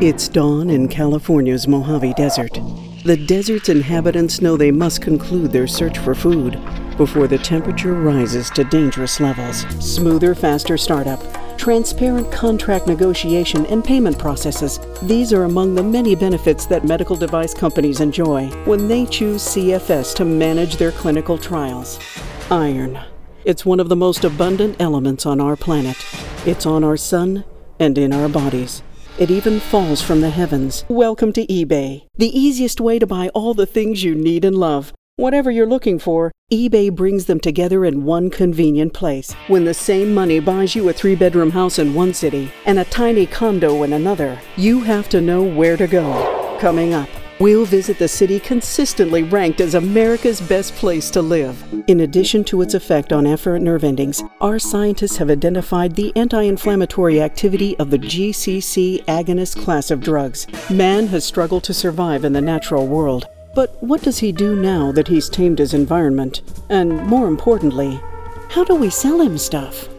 It's dawn in California's Mojave Desert. The desert's inhabitants know they must conclude their search for food before the temperature rises to dangerous levels. Smoother, faster startup, transparent contract negotiation and payment processes. These are among the many benefits that medical device companies enjoy when they choose CFS to manage their clinical trials. Iron. It's one of the most abundant elements on our planet. It's on our sun and in our bodies. It even falls from the heavens. Welcome to eBay, the easiest way to buy all the things you need and love. Whatever you're looking for, eBay brings them together in one convenient place. When the same money buys you a 3-bedroom house in one city and a tiny condo in another, you have to know where to go. Coming up, we'll visit the city consistently ranked as America's best place to live. In addition to its effect on afferent nerve endings, our scientists have identified the anti-inflammatory activity of the GCC agonist class of drugs. Man has struggled to survive in the natural world. But what does he do now that he's tamed his environment? And more importantly, how do we sell him stuff?